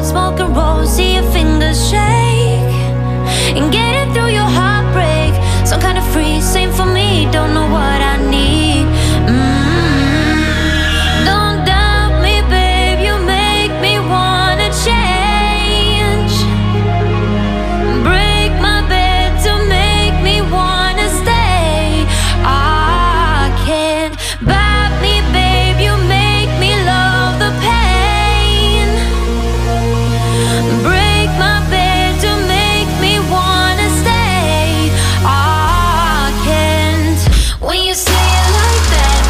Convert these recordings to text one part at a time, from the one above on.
smoke and roll, see your fingers shake, and get it through your heartbreak. Some kind of free, same for me, don't know what I need. Don't doubt me, babe, you make me wanna change. Break my bed to make me wanna stay. I can't buy me, babe, you make me love the pain. Break my bed to make me wanna stay. I can't. When you say it like that,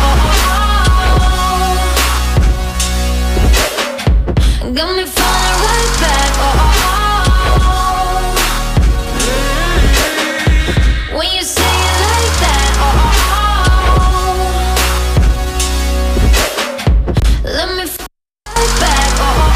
got me falling right back. When you say it like that, let me fall right back.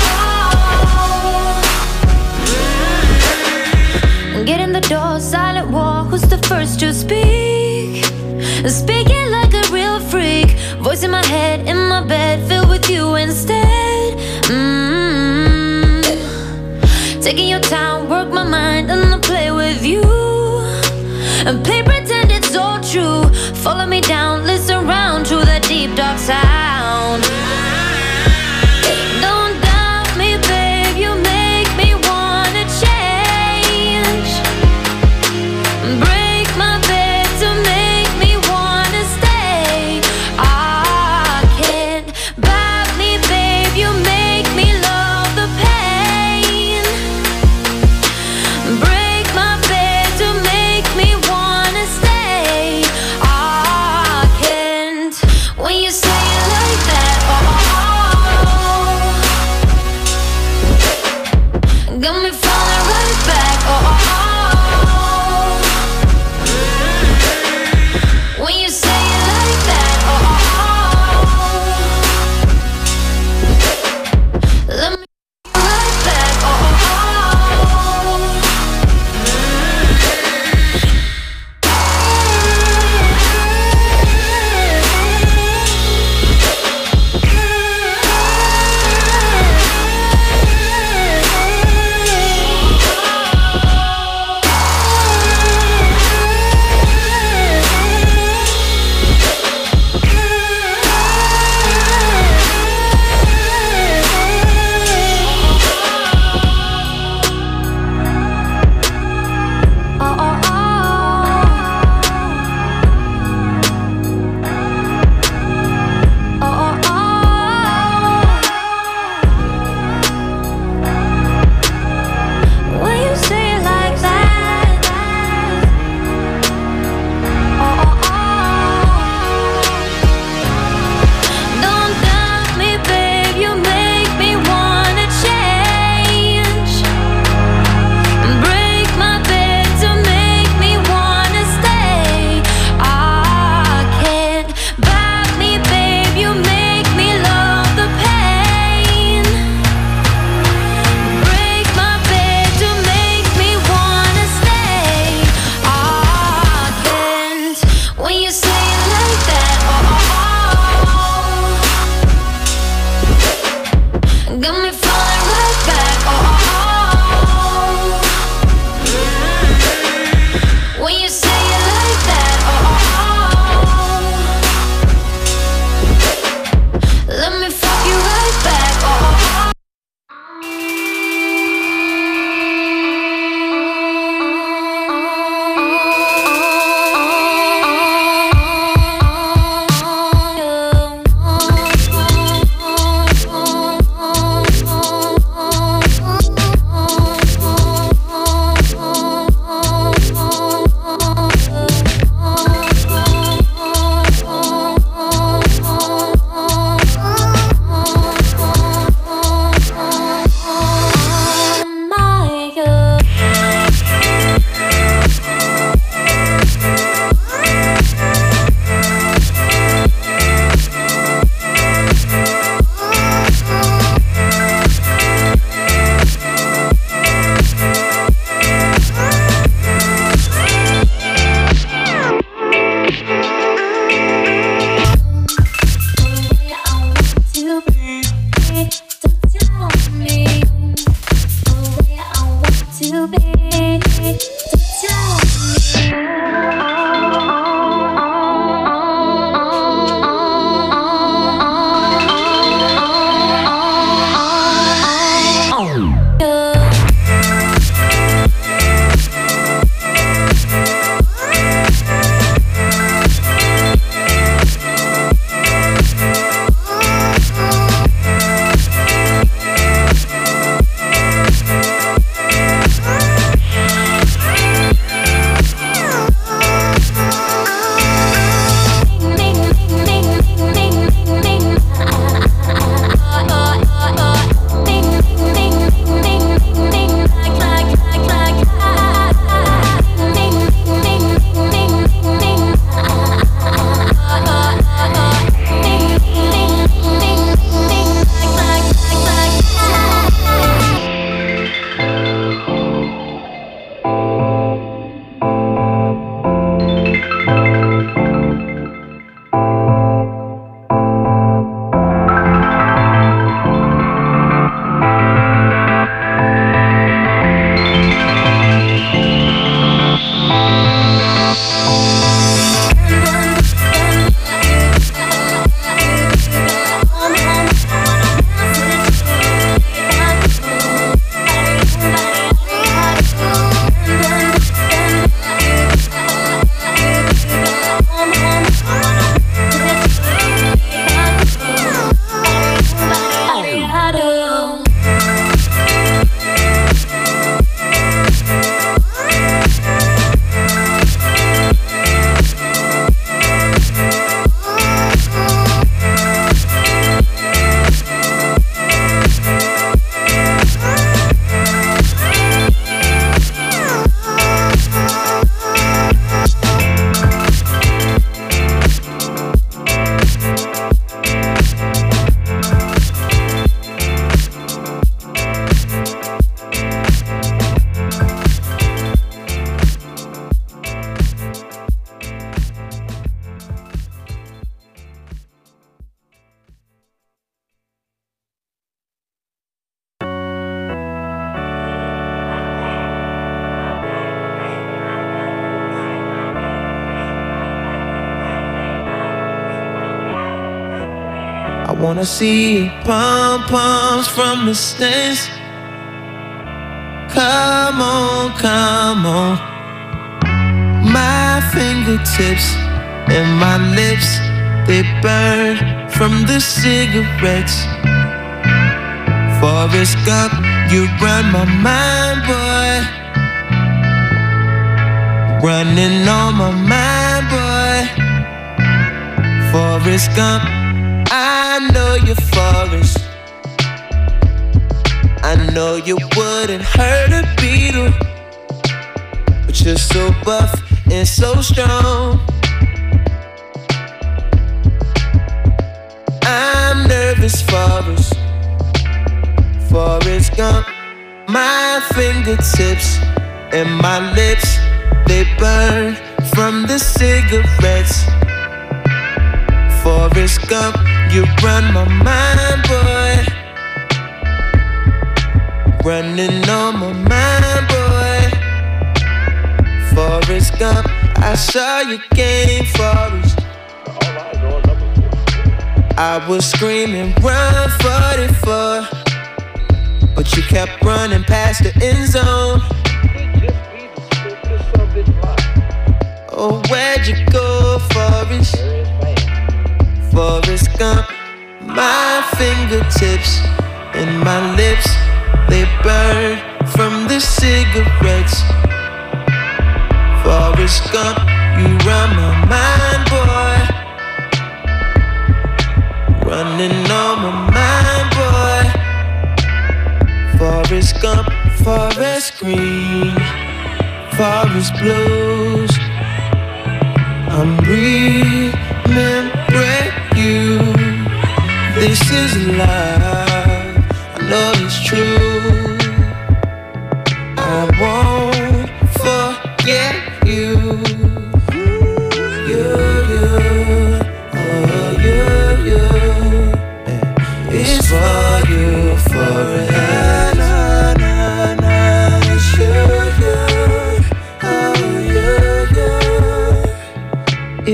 Get in the door, silent war. Who's the first to speak? Speaking like a real freak. Voice in my head, in my bed, filled with you instead. Taking your time, work my mind, and I'll play with you. And play pretend it's all true. Follow me down, listen round to that deep dark sound. Don't doubt me, babe, you make me wanna change. Break my bed to make me wanna stay. I can't buy me, babe, you make me love the pain. Break my bed to make me wanna I wanna see pom-poms from the stands. Come on, come on. My fingertips and my lips, they burn from the cigarettes. Forrest Gump, you run my mind, boy. Running on my mind, boy. Forrest Gump, I know you're Forrest. I know you wouldn't hurt a beetle, but you're so buff and so strong. I'm nervous, Forrest. Forrest Gump, my fingertips and my lips, they burn from the cigarettes. Forrest Gump, you run my mind, boy. Running on my mind, boy. Forrest Gump, I saw your game, Forrest. I was screaming, run 44, but you kept running past the end zone. Oh, where'd you go, Forrest? Forrest Gump, my fingertips and my lips, they burn from the cigarettes. Forrest Gump, you run my mind, boy. Running on my mind, boy. Forrest Gump, forest green, forest blues. I'm remembering you. This is love, I know it's true. I won't forget you. It's for you forever. It's you.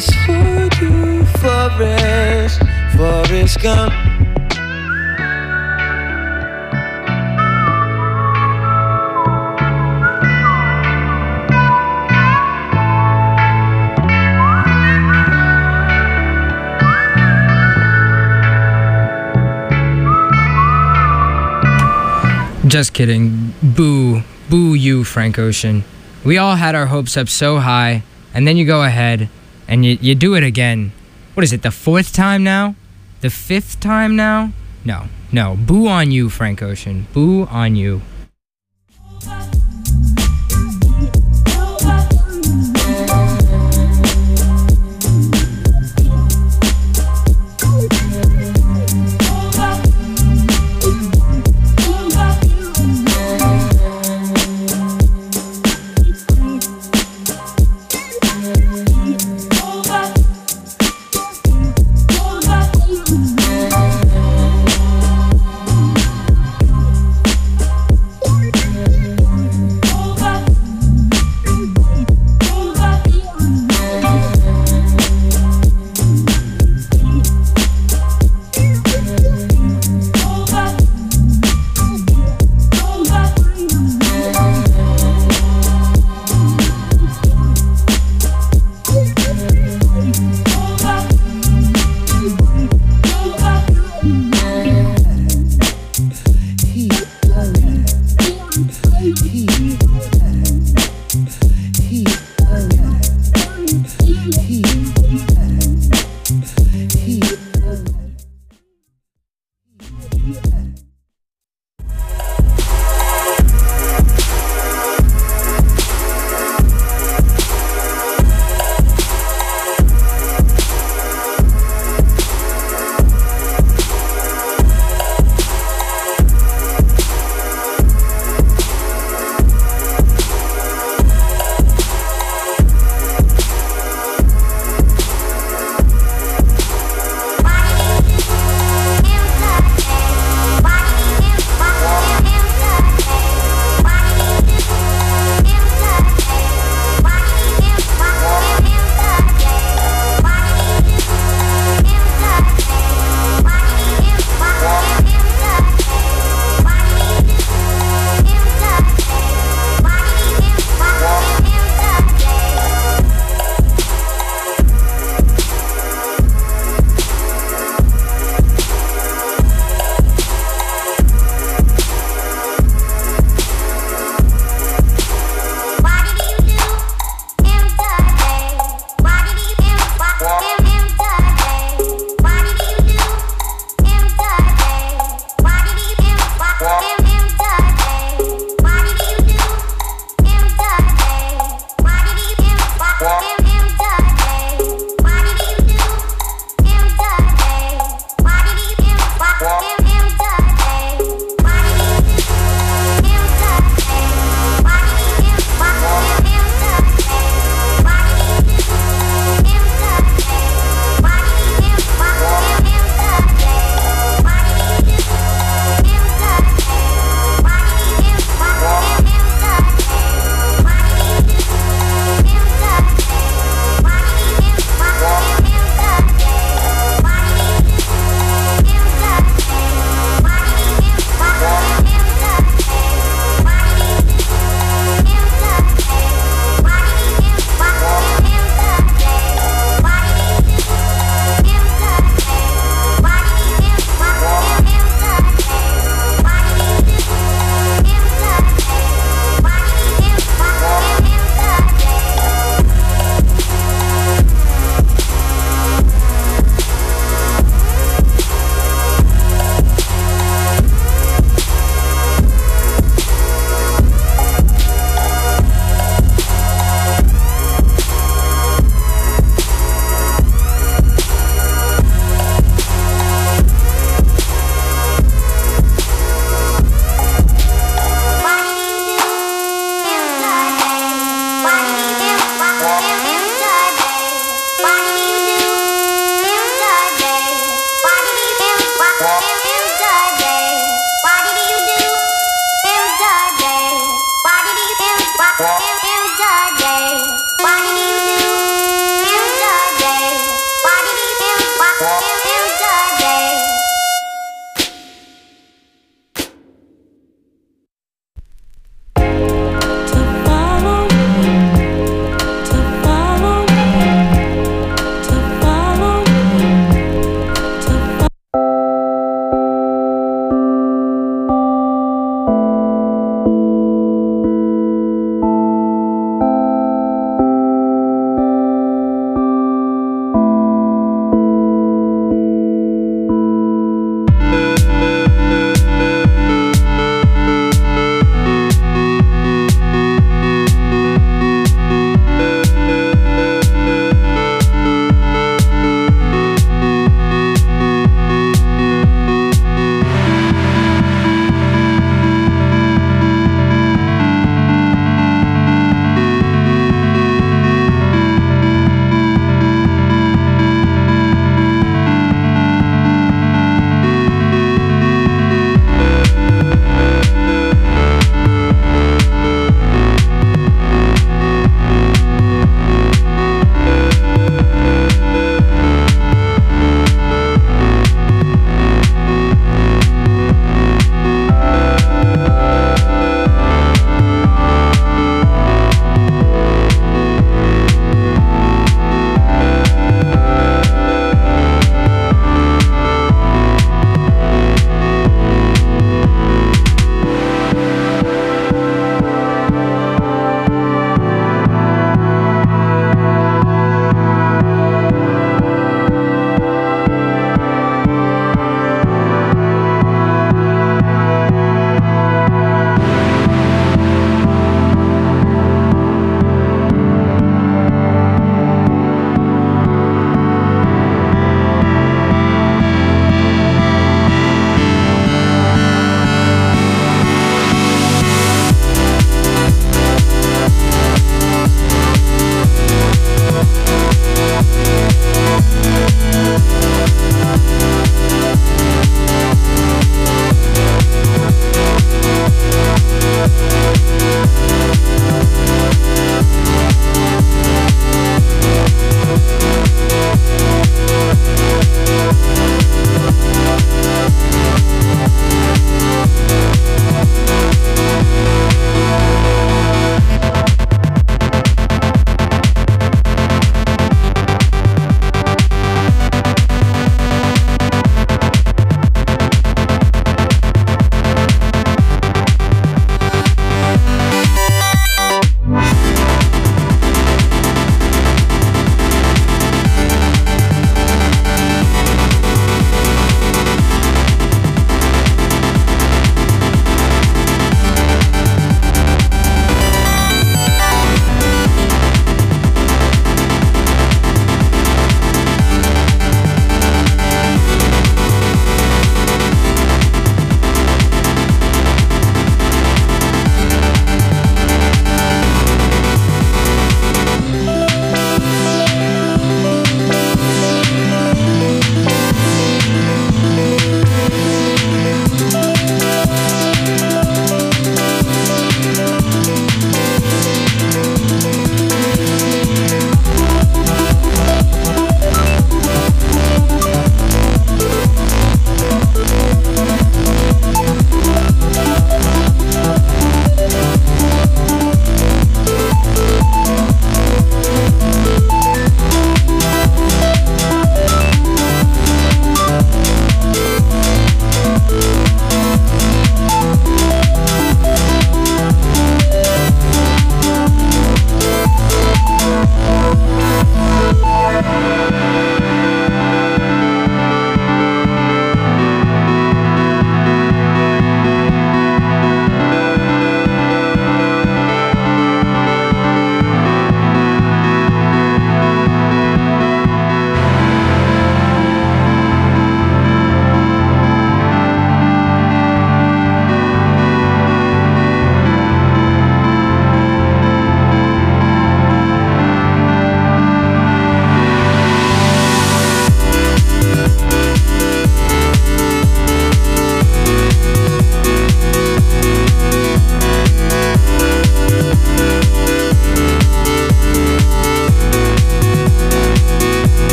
this for you, Forrest Gump. Just kidding. Boo. Boo you, Frank Ocean. We all had our hopes up so high, and then you go ahead and you do it again. What is it, the 4th time now? The 5th time now? No. Boo on you, Frank Ocean. Boo on you.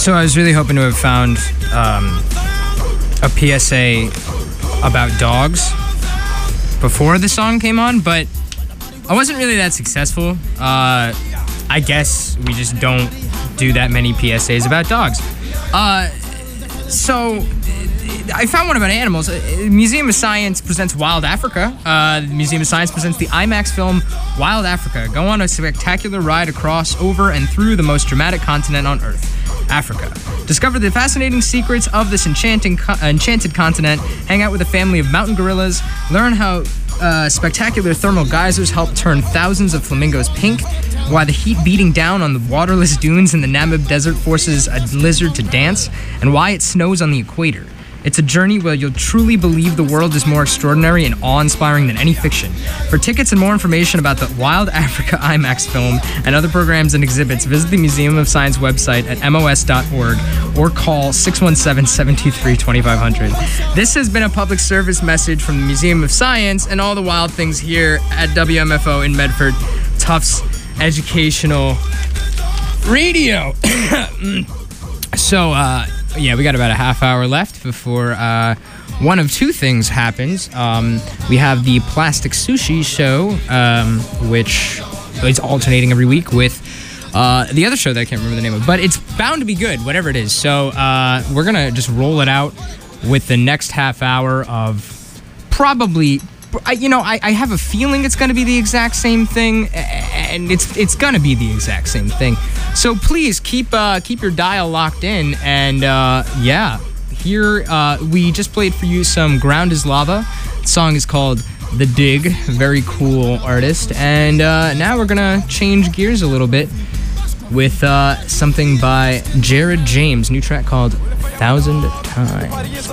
So I was really hoping to have found a PSA about dogs before the song came on, but I wasn't really that successful. I guess we just don't do that many PSAs about dogs. So I found one about animals. Museum of Science presents Wild Africa. The Museum of Science presents the IMAX film Wild Africa. Go on a spectacular ride across, over, and through the most dramatic continent on Earth, Africa. Discover the fascinating secrets of this enchanted continent. Hang out with a family of mountain gorillas. Learn how spectacular thermal geysers help turn thousands of flamingos pink. Why the heat beating down on the waterless dunes in the Namib Desert forces a lizard to dance. And why it snows on the equator. It's a journey where you'll truly believe the world is more extraordinary and awe-inspiring than any fiction. For tickets and more information about the Wild Africa IMAX film and other programs and exhibits, visit the Museum of Science website at mos.org or call 617-723-2500. This has been a public service message from the Museum of Science and all the wild things here at WMFO in Medford, Tufts Educational Radio. So, yeah, we got about a half hour left before one of two things happens. We have the Plastic Sushi Show, which is alternating every week with the other show that I can't remember the name of, but it's bound to be good, whatever it is. So we're going to just roll it out with the next half hour of probably... I have a feeling it's going to be the exact same thing, and it's going to be the exact same thing. So please keep your dial locked in, and here we just played for you some Ground is Lava. The song is called The Dig, very cool artist, and now we're going to change gears a little bit with something by Jared James, new track called 1,000 Times.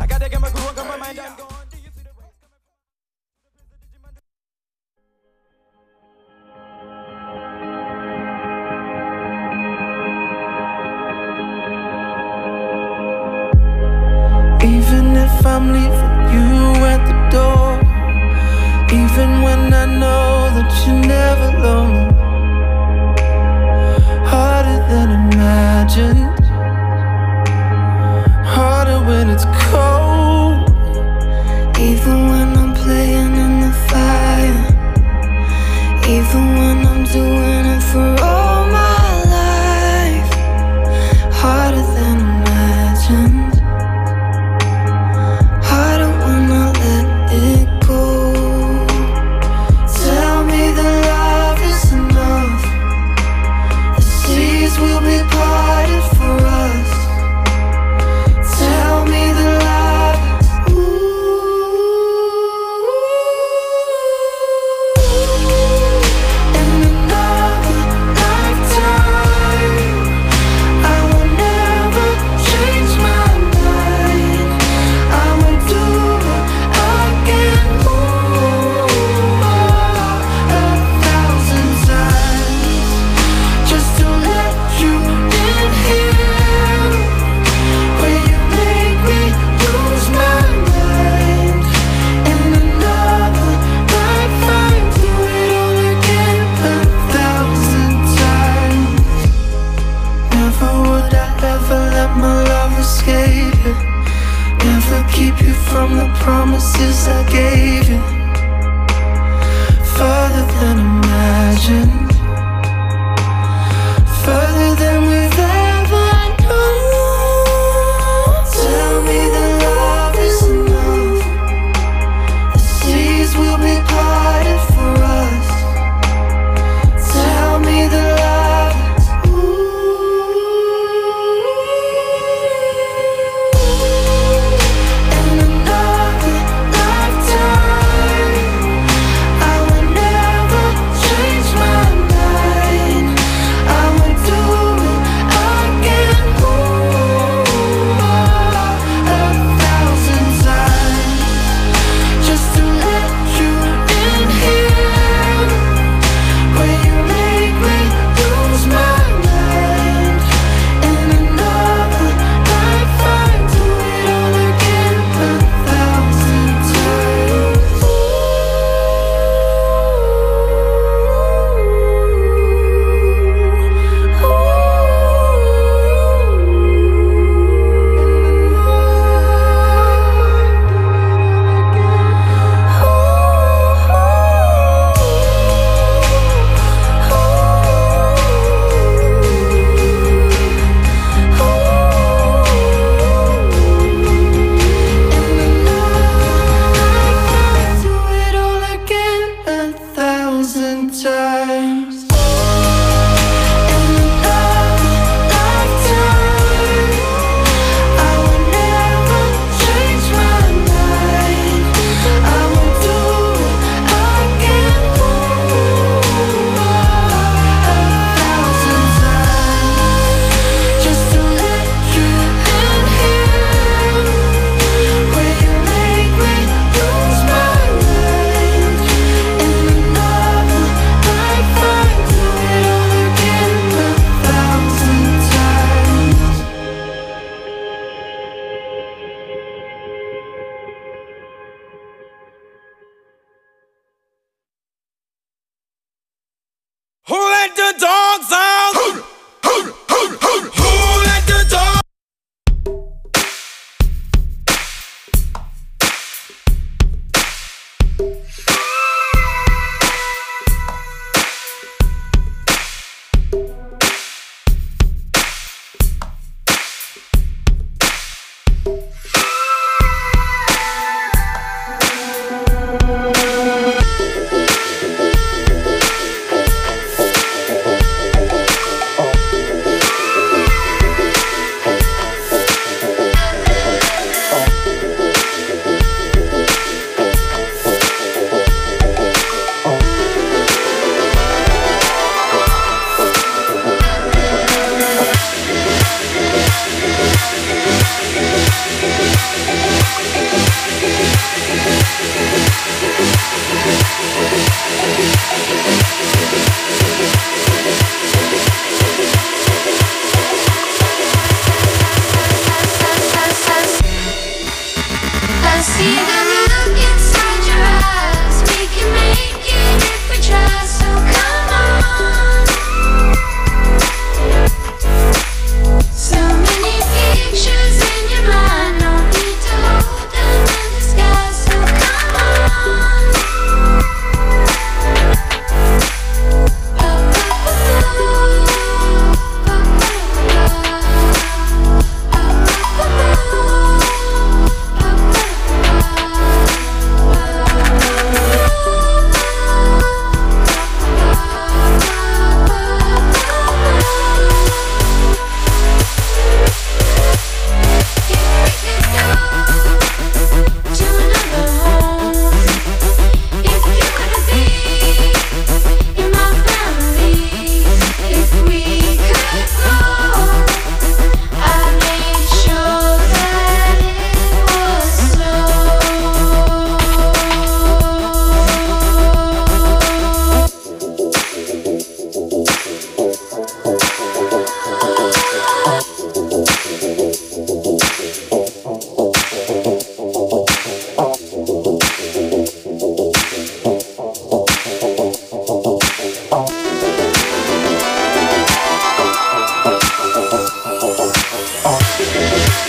Even if I'm leaving you at the door, even when I know that you're never alone, harder than imagined, harder when it's cold. Even when I'm playing in the fire, even when I'm doing it for all my life, harder than imagined. Will be parted for us. Tell me the love. In another lifetime, I will never change my mind. I will do it again, 1,000 times, just to let you in here, where you make me lose my mind. In another life I do it all again, 1,000 times. Never would I ever let my love escape you. Never keep you from the promises I gave you. Further than imagined, further than we've ever known. Tell me that love is enough. The seas will be parted for us. Tell me that love is in another lifetime, I will never change my mind. I will do it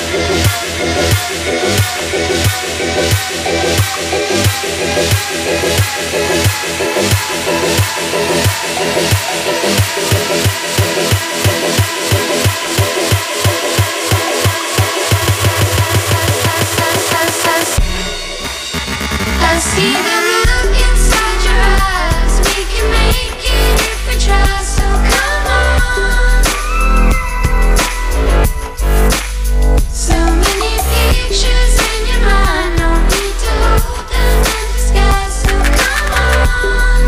I see the look inside your eyes. We can make it if we try, so come on. So many pictures in your mind, no need to hold them in disguise, so come on.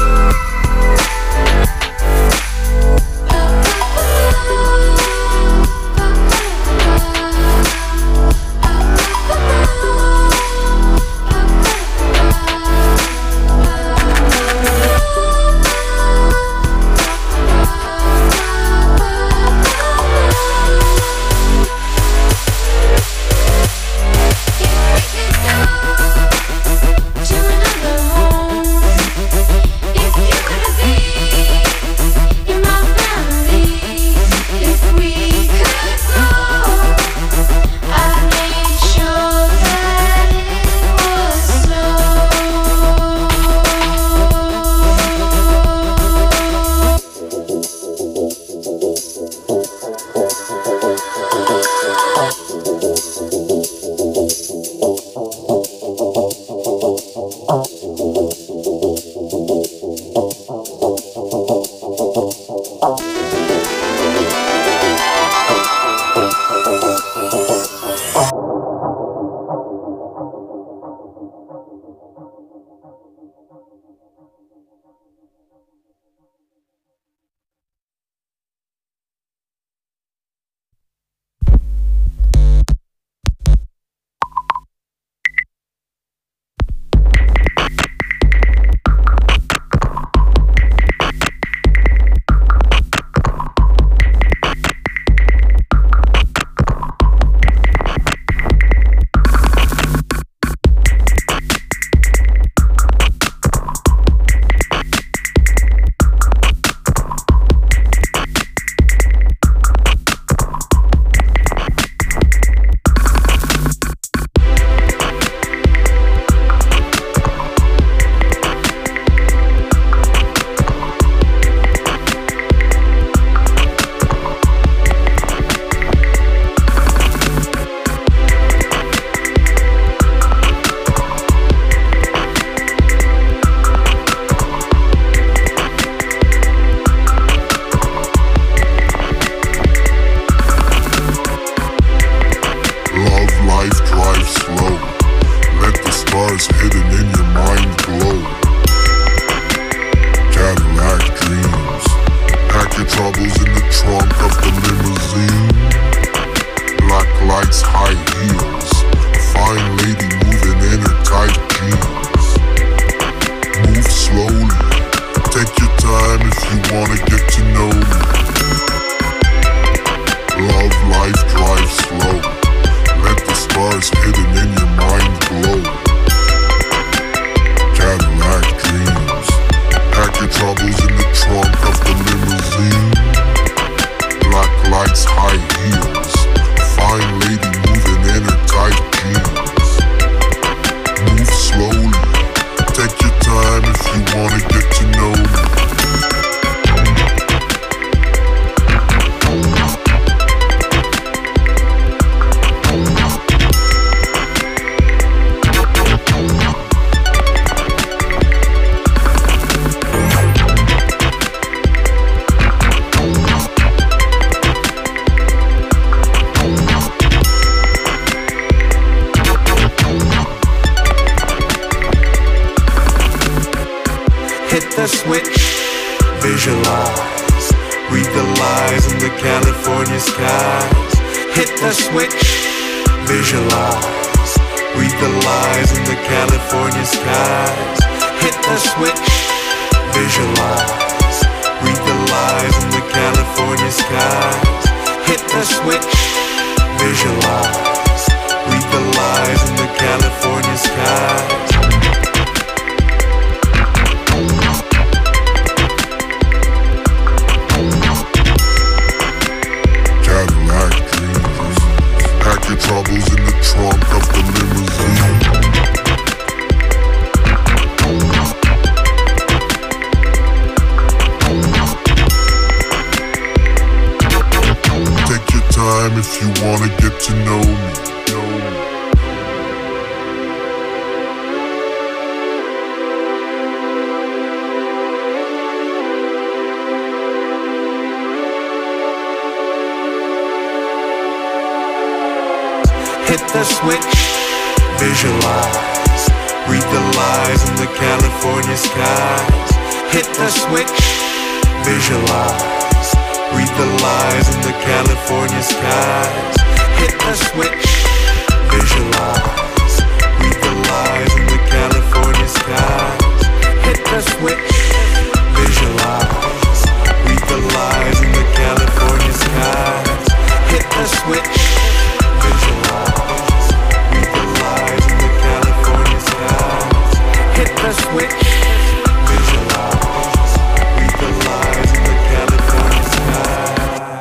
the switch, visualize, read the lies in the California skies. Hit the switch, visualize, read the lies in the California skies. Hit the switch, visualize, read the lies in the California skies. Hit the switch, visualize, read the lies in the California skies. troubles in the trunk of the limousine. Take your time if you wanna get to know me. Hit the switch, visualize, read the lies in the California skies. Hit the switch, visualize, read the lies in the California skies. Hit the switch, visualize, read the lies in the California skies. Hit the switch, visualize, read the lies in the California skies. Hit the switch, visualize, read the lies in the California skies. Hit the switch, visualize, read the lies in the California skies.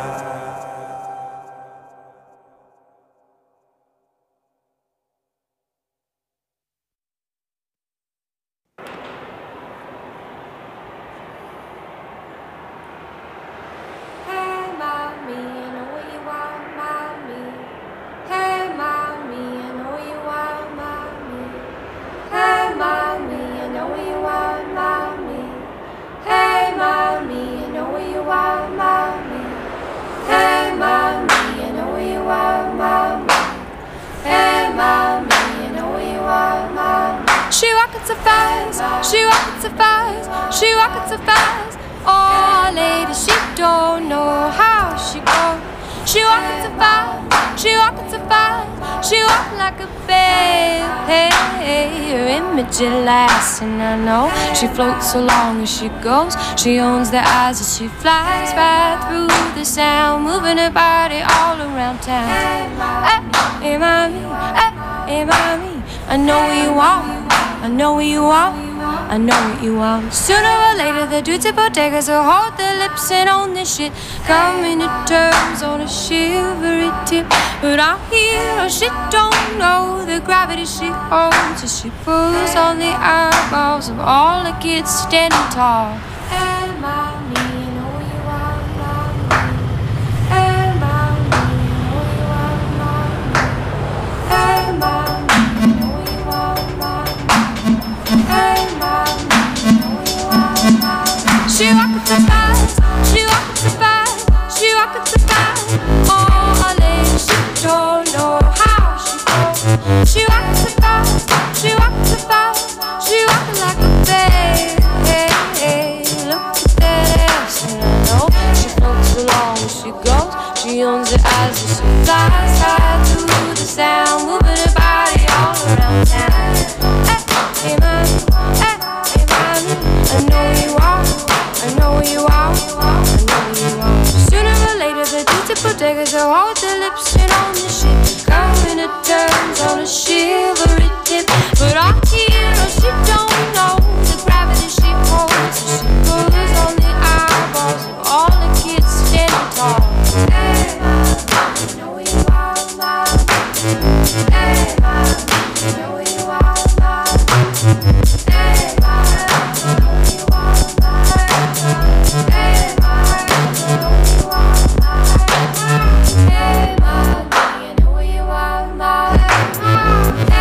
Hey mommy, I know what you want, mommy. Hey mommy, I know what you want, mommy. Hey mommy, I know what you want, mommy. Hey mommy, I know what you want, mommy. Hey mommy, I know what you want, mommy. Hey mommy, I know what you want, mommy. She walking so fast, she walking so fast, she walking so fast. Oh, lady, she don't know how she goes. She walking so fast, she walking so fast, she walking like a babe. Her image it lasts, and I know she floats so long as she goes. She owns the eyes as she flies right through the sound, moving her body all around town. Hey, mommy, hey, mommy, I know what you want, I know what you want. I know what you want. Sooner or later, the dudes at bodegas will hold their lips and own this shit. Coming to terms on a shivery tip. But I hear her, she don't know the gravity she holds as she pulls on the eyeballs of all the kids standing tall. Hey, mommy, I know what you want, mommy. Hey, mommy, I know what you want, mommy. Hey, mommy, I know what you want, mommy. Hey, she walking so fast, she walking so fast, she walking so fast. Oh, lady, she don't know how she goes. She walking so fast, she walking so fast, she walking like a babe. Look at that ass, and I know she floats along as she goes. She owns her eyes as she flies high through the sound, moving her body all around town. Hey, mommy, hey, mommy, I know you are. I know what you want, I know what you want. Sooner or later, the dudes at bodegas will hold their lips and own the shit. Coming to terms on a shivery tip. But I hear her, she don't know the gravity she holds. So she pulls on the eyeballs of all the kids standing tall. Hey, I know what you want, mom. Hey, I know what you want, mom. Hey, I know what you want, mom. Hey, mommy, I know what you want, mommy. Hey, mommy, I know what you want, mommy.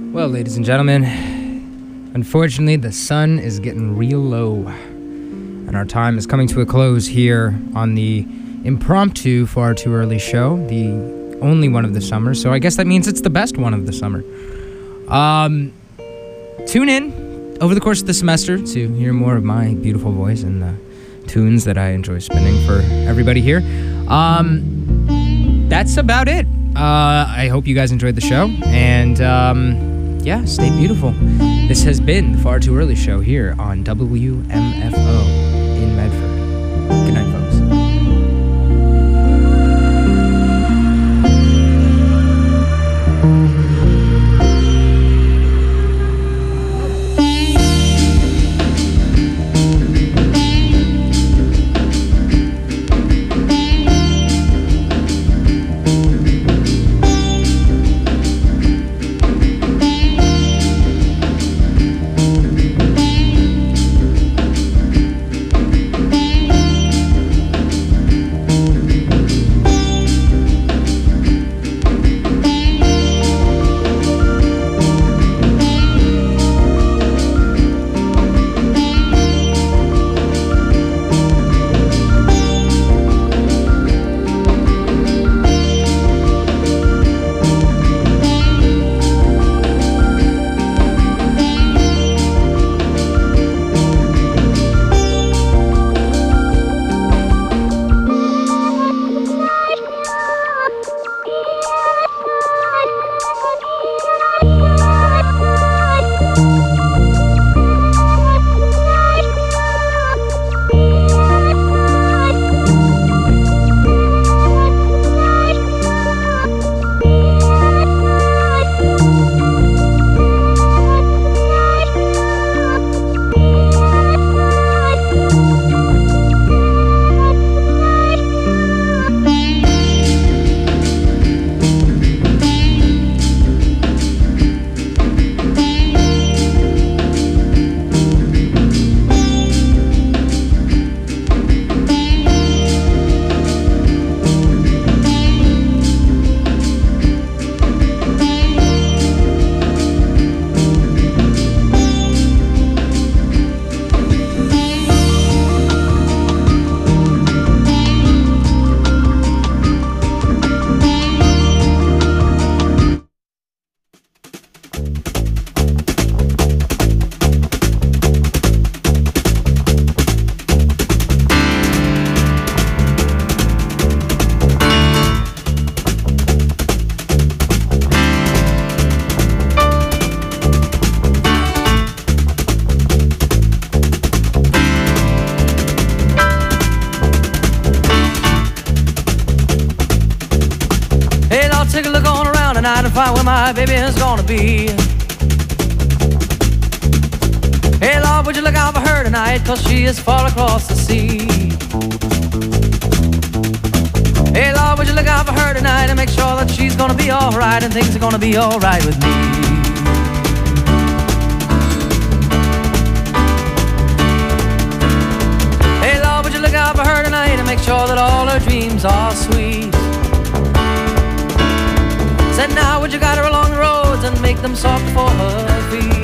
Well, ladies and gentlemen, unfortunately, the sun is getting real low, and our time is coming to a close here on the impromptu Far Too Early show, the only one of the summer, so I guess that means it's the best one of the summer. Tune in over the course of the semester to hear more of my beautiful voice and the tunes that I enjoy spinning for everybody here. That's about it. I hope you guys enjoyed the show, and yeah, stay beautiful. This has been the Far Too Early show here on WMFO in Medford. Good night, folks. Find where my baby is gonna be. Hey Lord, would you look out for her tonight, 'cause she is far across the sea. Hey Lord, would you look out for her tonight and make sure that she's gonna be alright and things are gonna be alright with me. Hey Lord, would you look out for her tonight and make sure that all her dreams are sweet. Said now would you guide her along the roads and make them soft for her feet.